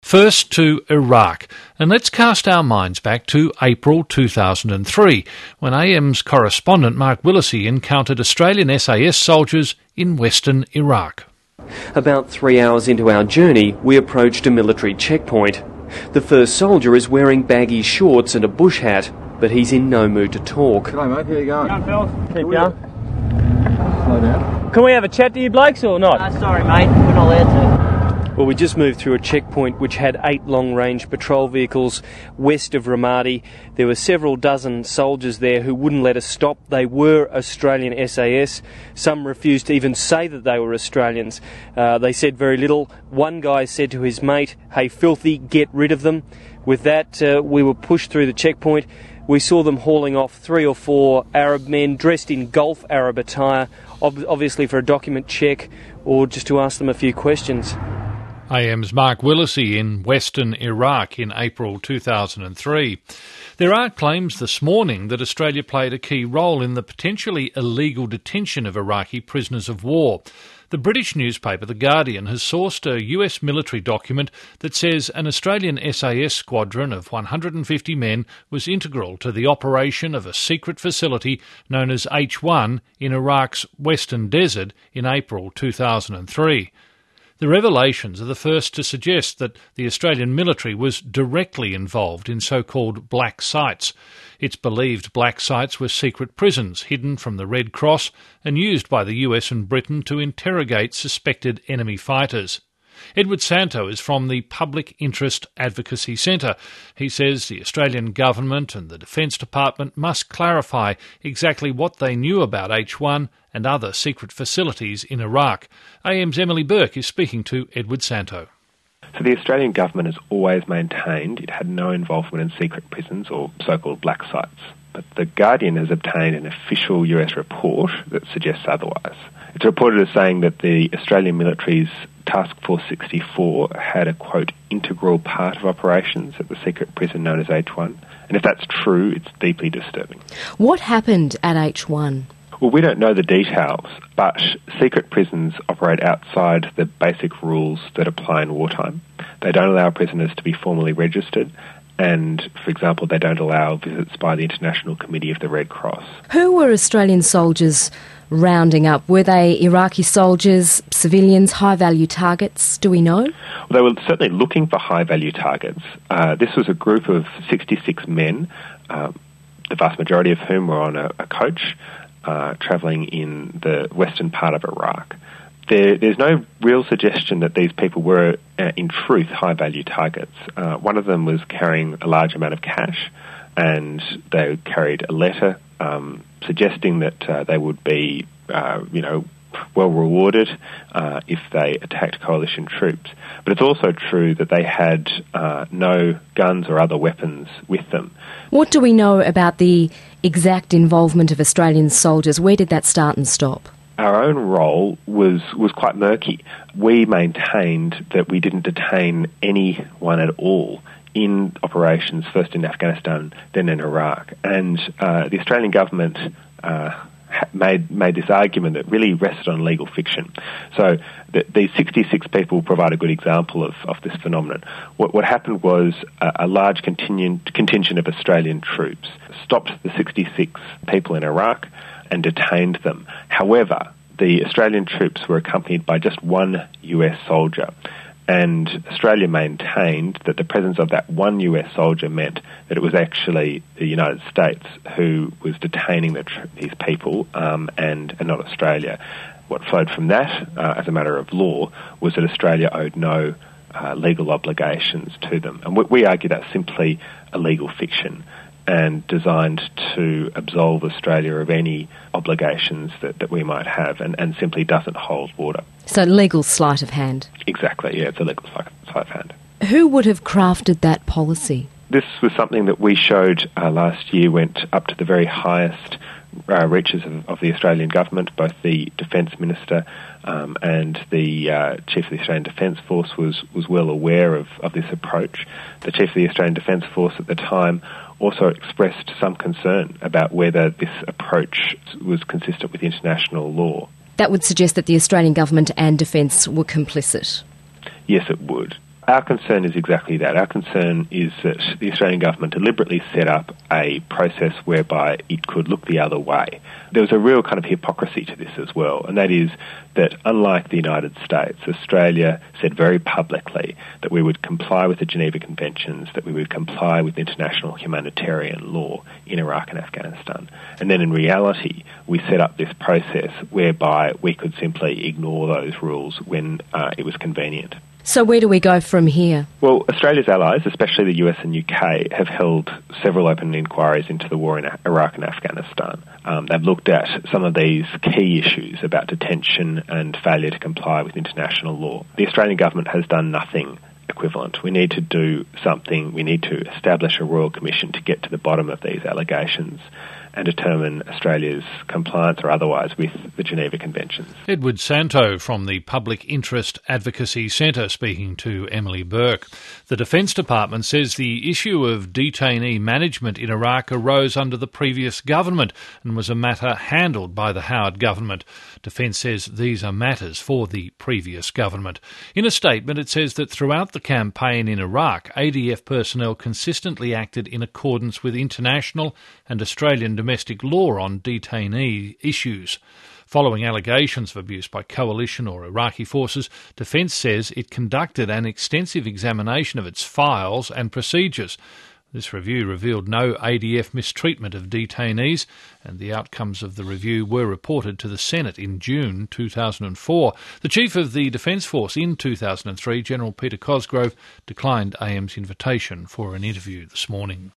First to Iraq, and let's cast our minds back to April 2003, when AM's correspondent Mark Willesee encountered Australian SAS soldiers in western Iraq. About 3 hours into our journey, we approached a military checkpoint. The first soldier is wearing baggy shorts and a bush hat, but he's in no mood to talk. G'day mate, how you going? Keep going. Slow down. Can we have a chat to you blokes or not? Sorry mate, we're not allowed to. Well, we just moved through a checkpoint which had 8 long-range patrol vehicles west of Ramadi. There were several dozen soldiers there who wouldn't let us stop. They were Australian SAS. Some refused to even say that they were Australians. They said very little. One guy said to his mate, "Hey, filthy, get rid of them." With that, we were pushed through the checkpoint. We saw them hauling off 3 or 4 Arab men dressed in Gulf Arab attire, obviously for a document check or just to ask them a few questions. AM's Mark Willesee in western Iraq in April 2003. There are claims this morning that Australia played a key role in the potentially illegal detention of Iraqi prisoners of war. The British newspaper The Guardian has sourced a US military document that says an Australian SAS squadron of 150 men was integral to the operation of a secret facility known as H1 in Iraq's western desert in April 2003. The revelations are the first to suggest that the Australian military was directly involved in so-called black sites. It's believed black sites were secret prisons hidden from the Red Cross and used by the US and Britain to interrogate suspected enemy fighters. Edward Santo is from the Public Interest Advocacy Centre. He says the Australian Government and the Defence Department must clarify exactly what they knew about H1 and other secret facilities in Iraq. AM's Emily Burke is speaking to Edward Santo. So the Australian Government has always maintained it had no involvement in secret prisons or so-called black sites. But The Guardian has obtained an official US report that suggests otherwise. It's reported as saying that the Australian military's Task Force 64 had a, quote, integral part of operations at the secret prison known as H1. And if that's true, it's deeply disturbing. What happened at H1? Well, we don't know the details, but secret prisons operate outside the basic rules that apply in wartime. They don't allow prisoners to be formally registered, and, for example, they don't allow visits by the International Committee of the Red Cross. Who were Australian soldiers rounding up? Were they Iraqi soldiers, civilians, high-value targets? Do we know? Well, they were certainly looking for high-value targets. This was a group of 66 men, the vast majority of whom were on a coach, travelling in the western part of Iraq. There's no real suggestion that these people were, in truth, high-value targets. One of them was carrying a large amount of cash, and they carried a letter suggesting that they would be, well rewarded if they attacked coalition troops. But it's also true that they had no guns or other weapons with them. What do we know about the exact involvement of Australian soldiers? Where did that start and stop? Our own role was quite murky. We maintained that we didn't detain anyone at all in operations, first in Afghanistan, then in Iraq. And the Australian government made this argument that really rested on legal fiction. So these 66 people provide a good example of this phenomenon. What happened was a large contingent of Australian troops stopped the 66 people in Iraq and detained them. However, the Australian troops were accompanied by just one US soldier, and Australia maintained that the presence of that one US soldier meant that it was actually the United States who was detaining these people and not Australia. What flowed from that, as a matter of law, was that Australia owed no legal obligations to them. And we argue that's simply a legal fiction and designed to absolve Australia of any obligations that we might have, and simply doesn't hold water. So legal sleight of hand. Exactly, yeah, it's a legal sleight of hand. Who would have crafted that policy? This was something that we showed last year went up to the very highest reaches of the Australian government. Both the Defence Minister and the Chief of the Australian Defence Force was well aware of this approach. The Chief of the Australian Defence Force at the time also expressed some concern about whether this approach was consistent with international law. That would suggest that the Australian government and Defence were complicit. Yes, it would. Our concern is exactly that. Our concern is that the Australian government deliberately set up a process whereby it could look the other way. There was a real kind of hypocrisy to this as well, and that is that unlike the United States, Australia said very publicly that we would comply with the Geneva Conventions, that we would comply with international humanitarian law in Iraq and Afghanistan. And then in reality, we set up this process whereby we could simply ignore those rules when it was convenient. So where do we go from here? Well, Australia's allies, especially the US and UK, have held several open inquiries into the war in Iraq and Afghanistan. They've looked at some of these key issues about detention and failure to comply with international law. The Australian government has done nothing equivalent. We need to do something. We need to establish a Royal Commission to get to the bottom of these allegations and determine Australia's compliance or otherwise with the Geneva Conventions. Edward Santo from the Public Interest Advocacy Centre speaking to Emily Burke. The Defence Department says the issue of detainee management in Iraq arose under the previous government and was a matter handled by the Howard government. Defence says these are matters for the previous government. In a statement, it says that throughout the campaign in Iraq, ADF personnel consistently acted in accordance with international and Australian domestic law on detainee issues. Following allegations of abuse by coalition or Iraqi forces, Defence says it conducted an extensive examination of its files and procedures. This review revealed no ADF mistreatment of detainees, and the outcomes of the review were reported to the Senate in June 2004. The Chief of the Defence Force in 2003, General Peter Cosgrove, declined AM's invitation for an interview this morning.